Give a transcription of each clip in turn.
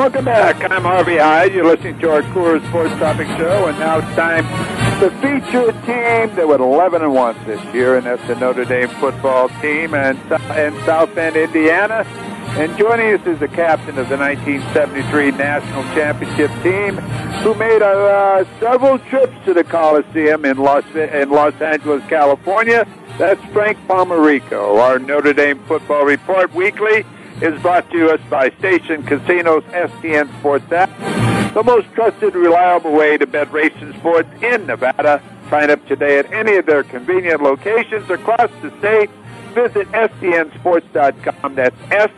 Welcome back. I'm Harvey Hyde. You're listening to our Coors Sports Topic Show, and now it's time to feature a team that went 11-1 this year, and that's the Notre Dame football team in South Bend, Indiana. And joining us is the captain of the 1973 National Championship team, who made several trips to the Coliseum in Los Angeles, California. That's Frank Pomarico. Our Notre Dame Football Report Weekly is brought to us by Station Casinos STN Sports app, the most trusted, reliable way to bet racing sports in Nevada. Sign up today at any of their convenient locations across the state. Visit stnsports.com. That's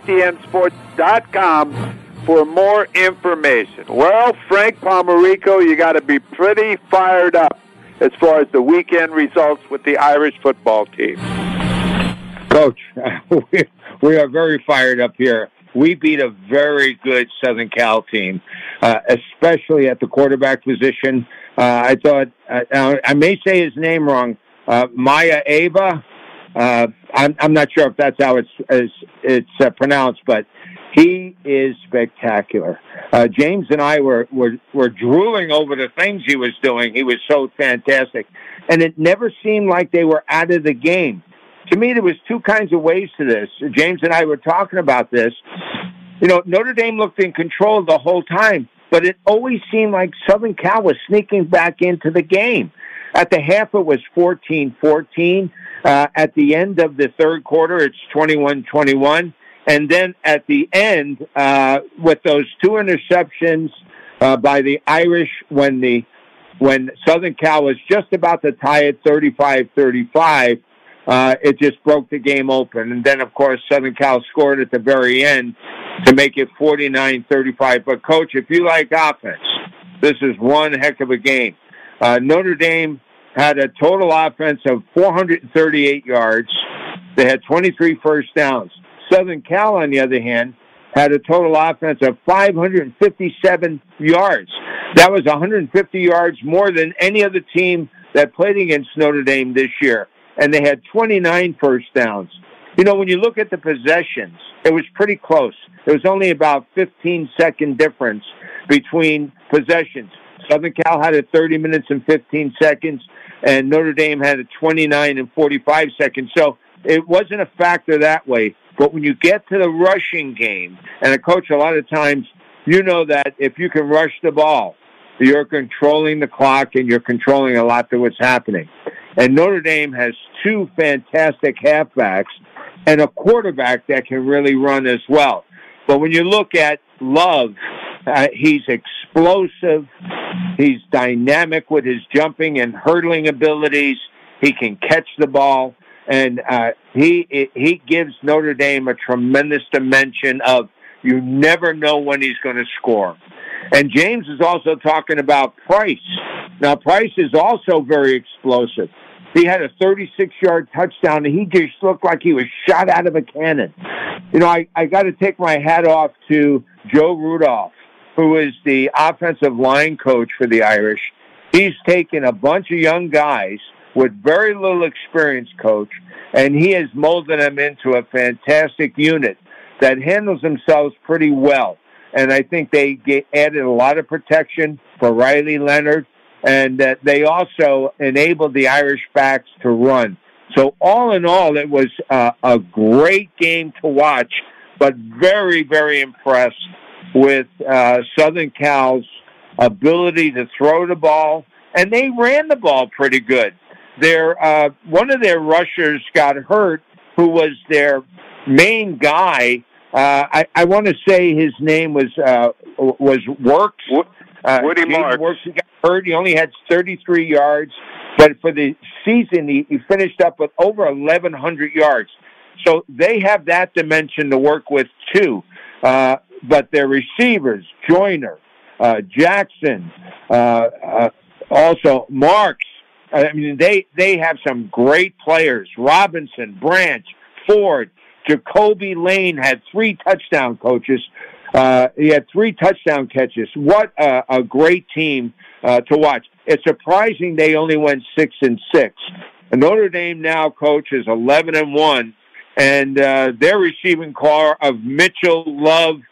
stnsports.com for more information. Well, Frank Pomarico, you got to be pretty fired up as far as the weekend results with the Irish football team. Coach, we are very fired up here. We beat a very good Southern Cal team, especially at the quarterback position. I thought, I may say his name wrong, Maya Ava. I'm not sure if that's how it's pronounced, but he is spectacular. James and I were drooling over the things he was doing. He was so fantastic. And it never seemed like they were out of the game. To me, there was two kinds of ways to this. James and I were talking about this. You know, Notre Dame looked in control the whole time, but it always seemed like Southern Cal was sneaking back into the game. At the half, it was 14-14. At the end of the third quarter, it's 21-21. And then at the end, with those two interceptions by the Irish when Southern Cal was just about to tie it 35-35, it just broke the game open. And then, of course, Southern Cal scored at the very end to make it 49-35. But, Coach, if you like offense, this is one heck of a game. Notre Dame had a total offense of 438 yards. They had 23 first downs. Southern Cal, on the other hand, had a total offense of 557 yards. That was 150 yards more than any other team that played against Notre Dame this year. And they had 29 first downs. You know, when you look at the possessions, it was pretty close. There was only about 15-second difference between possessions. Southern Cal had it 30 minutes and 15 seconds, and Notre Dame had it 29 and 45 seconds. So it wasn't a factor that way. But when you get to the rushing game, and a coach, a lot of times, you know that if you can rush the ball, you're controlling the clock and you're controlling a lot of what's happening. And Notre Dame has two fantastic halfbacks and a quarterback that can really run as well. But when you look at Love, he's explosive. He's dynamic with his jumping and hurdling abilities. He can catch the ball. And he gives Notre Dame a tremendous dimension of you never know when he's going to score. And James is also talking about Price. Now, Price is also very explosive. He had a 36-yard touchdown, and he just looked like he was shot out of a cannon. You know, I got to take my hat off to Joe Rudolph, who is the offensive line coach for the Irish. He's taken a bunch of young guys with very little experience, Coach, and he has molded them into a fantastic unit that handles themselves pretty well. And I think they added a lot of protection for Riley Leonard, and that they also enabled the Irish backs to run. So all in all, it was a great game to watch, but very, very impressed with Southern Cal's ability to throw the ball, and they ran the ball pretty good. One of their rushers got hurt, who was their main guy. I want to say his name was Works. Woody Marks. Works. He got hurt. He only had 33 yards, but for the season, he finished up with over 1,100 yards. So they have that dimension to work with too. But their receivers, Joyner, Jackson, also Marks. I mean, they have some great players. Robinson, Branch, Ford, Jacoby Lane had 3 touchdown coaches. He had 3 touchdown catches. What a great team to watch. It's surprising they only went 6-6. Notre Dame now, Coach, is 11-1, and their receiving core of Mitchell, Love,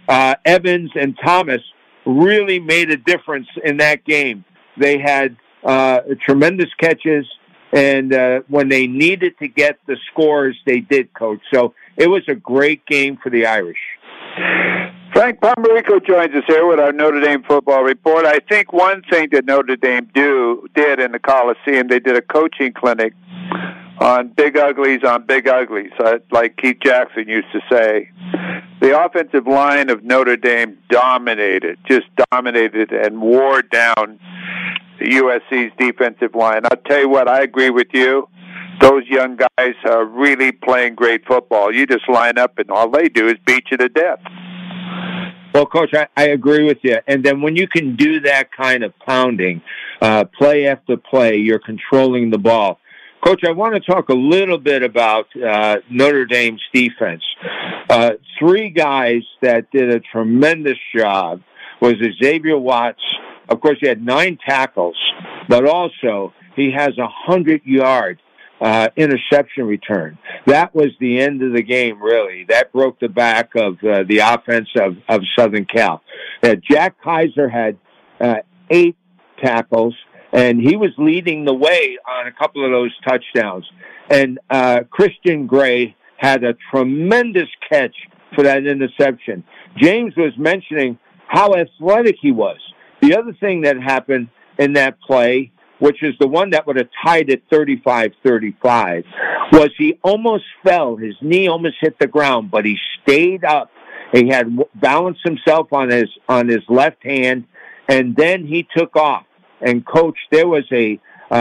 Evans and Thomas really made a difference in that game. They had tremendous catches, and when they needed to get the scores, they did, Coach. So it was a great game for the Irish. Frank Pomerico joins us here with our Notre Dame football report. I think one thing that Notre Dame did in the Coliseum, they did a coaching clinic on big uglies, like Keith Jackson used to say. The offensive line of Notre Dame dominated and wore down the USC's defensive line. I'll tell you what, I agree with you. Those young guys are really playing great football. You just line up and all they do is beat you to death. Well, Coach, I agree with you. And then when you can do that kind of pounding, play after play, you're controlling the ball. Coach, I want to talk a little bit about Notre Dame's defense. Three guys that did a tremendous job was Xavier Watts. Of course, he had 9 tackles, but also he has 100-yard interception return. That was the end of the game, really. That broke the back of the offense of Southern Cal. Jack Kaiser had 8 tackles, and he was leading the way on a couple of those touchdowns. And Christian Gray had a tremendous catch for that interception. James was mentioning how athletic he was. The other thing that happened in that play, which is the one that would have tied it 35-35, was he almost fell. His knee almost hit the ground, but he stayed up. He had balanced himself on his left hand, and then he took off. And Coach, there was a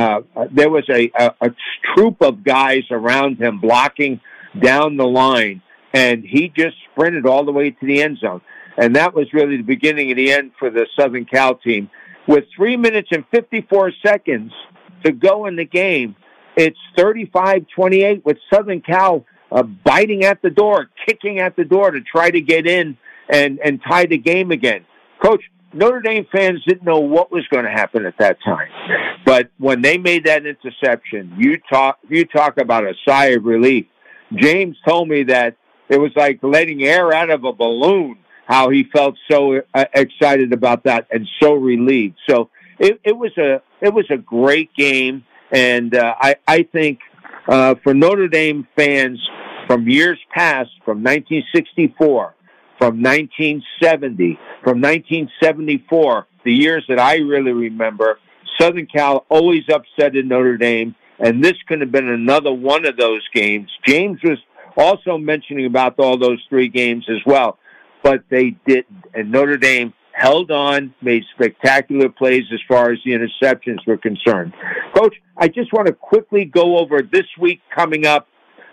troop of guys around him blocking down the line, and he just sprinted all the way to the end zone. And that was really the beginning of the end for the Southern Cal team. With 3 minutes and 54 seconds to go in the game, it's 35-28 with Southern Cal biting at the door, kicking at the door to try to get in and tie the game again. Coach, Notre Dame fans didn't know what was going to happen at that time. But when they made that interception, you talk about a sigh of relief. James told me that it was like letting air out of a balloon, how he felt so excited about that and so relieved. So it was a great game, and I think for Notre Dame fans from years past, from 1964, from 1970, from 1974, the years that I really remember, Southern Cal always upsetted Notre Dame, and this could have been another one of those games. James was also mentioning about all those 3 games as well. But they didn't. And Notre Dame held on, made spectacular plays as far as the interceptions were concerned. Coach, I just want to quickly go over this week coming up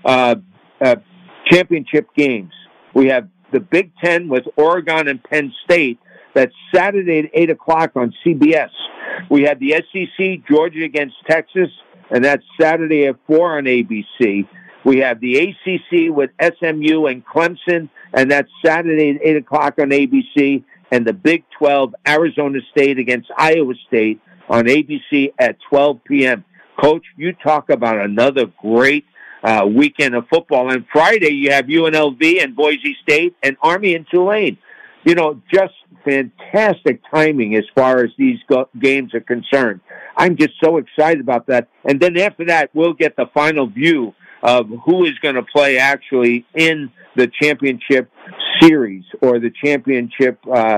championship games. We have the Big Ten with Oregon and Penn State. That's Saturday at 8 o'clock on CBS. We have the SEC, Georgia against Texas, and that's Saturday at 4 on ABC. We have the ACC with SMU and Clemson, and that's Saturday at 8 o'clock on ABC, and the Big 12, Arizona State against Iowa State on ABC at 12 p.m. Coach, you talk about another great weekend of football. And Friday, you have UNLV and Boise State and Army and Tulane. You know, just fantastic timing as far as these games are concerned. I'm just so excited about that. And then after that, we'll get the final view of who is going to play actually in the championship series or the championship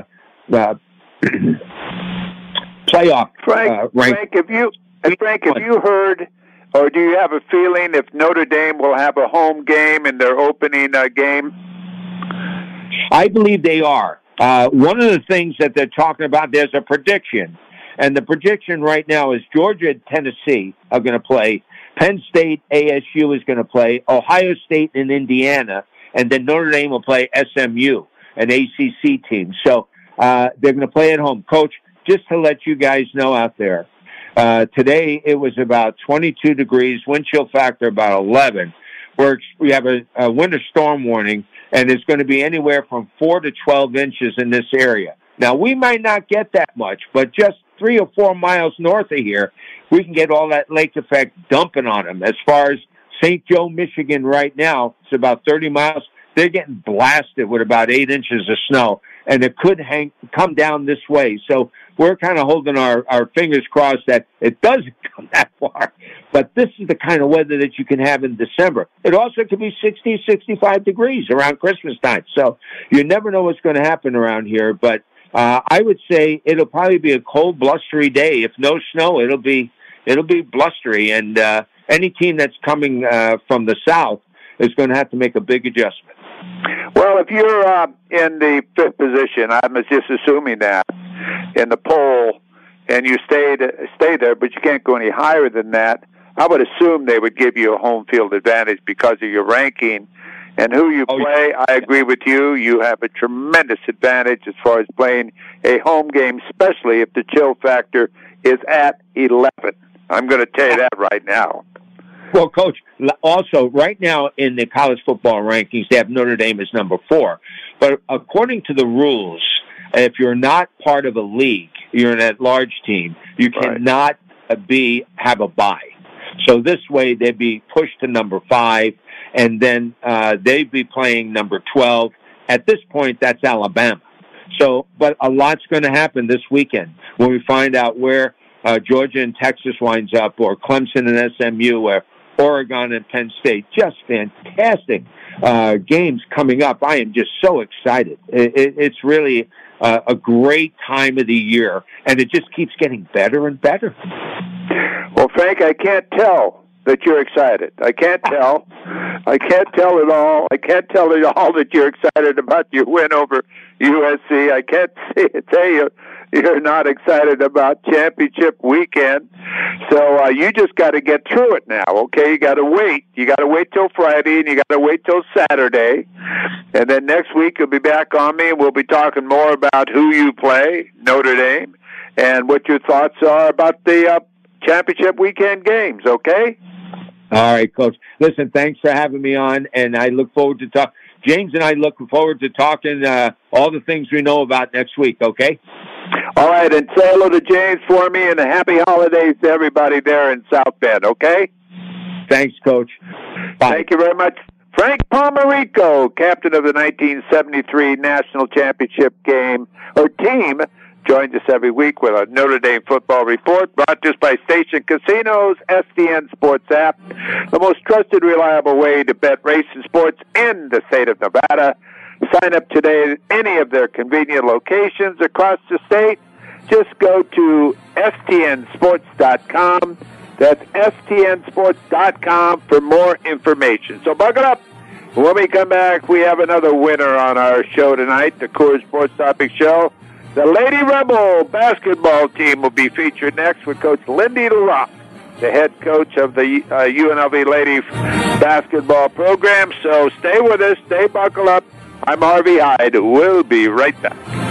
playoff. Frank, have you heard, or do you have a feeling if Notre Dame will have a home game in their opening game? I believe they are. One of the things that they're talking about, there's a prediction, and the prediction right now is Georgia and Tennessee are going to play. Penn State, ASU is going to play, Ohio State and Indiana, and then Notre Dame will play SMU, an ACC team. So they're going to play at home. Coach, just to let you guys know out there, today it was about 22 degrees, wind chill factor about 11. We have a winter storm warning, and it's going to be anywhere from 4 to 12 inches in this area. Now, we might not get that much, but just 3 or 4 miles north of here, we can get all that lake effect dumping on them. As far as St. Joe, Michigan right now, it's about 30 miles. they're getting blasted with about 8 inches of snow, and it could come down this way. So we're kind of holding our fingers crossed that it doesn't come that far. But this is the kind of weather that you can have in December. It also could be 60, 65 degrees around Christmas time. So you never know what's going to happen around here. But I would say it'll probably be a cold, blustery day. If no snow, it'll be blustery. And any team that's coming from the south is going to have to make a big adjustment. Well, if you're in the 5th position, I'm just assuming that in the poll, and you stay there, but you can't go any higher than that, I would assume they would give you a home field advantage because of your ranking and who you play. I agree with you. You have a tremendous advantage as far as playing a home game, especially if the chill factor is at 11. I'm going to tell you that right now. Well, Coach, also, right now in the college football rankings, they have Notre Dame as number 4. But according to the rules, if you're not part of a league, you're an at-large team, you cannot have a bye. So this way, they'd be pushed to number 5, and then they'd be playing number 12. At this point, that's Alabama. So, but a lot's going to happen this weekend when we find out where Georgia and Texas winds up, or Clemson and SMU, or Oregon and Penn State. Just fantastic games coming up. I am just so excited. It's really a great time of the year, and it just keeps getting better and better. Well, Frank, I can't tell that you're excited. I can't tell. I can't tell at all. I can't tell at all that you're excited about your win over USC. I can't tell you you're not excited about championship weekend. So you just got to get through it now, okay? You got to wait. You got to wait till Friday, and you got to wait till Saturday. And then next week you'll be back on me, and we'll be talking more about who you play, Notre Dame, and what your thoughts are about the championship weekend games, okay? All right, Coach. Listen, thanks for having me on, and I look forward to talk. James and I look forward to talking all the things we know about next week, okay? All right, and say hello to James for me, and a happy holidays to everybody there in South Bend, okay? Thanks, Coach. Bye. Thank you very much. Frank Pomarico, captain of the 1973 National Championship team, joins us every week with a Notre Dame football report brought to us by Station Casinos, STN Sports app, the most trusted, reliable way to bet race and sports in the state of Nevada. Sign up today at any of their convenient locations across the state. Just go to stnsports.com. That's stnsports.com for more information. So buckle up. When we come back, we have another winner on our show tonight, the Coors Sports Topic Show. The Lady Rebel basketball team will be featured next with Coach Lindy LaRock, the head coach of the UNLV Lady basketball program. So stay with us. Stay buckled up. I'm Harvey Hyde. We'll be right back.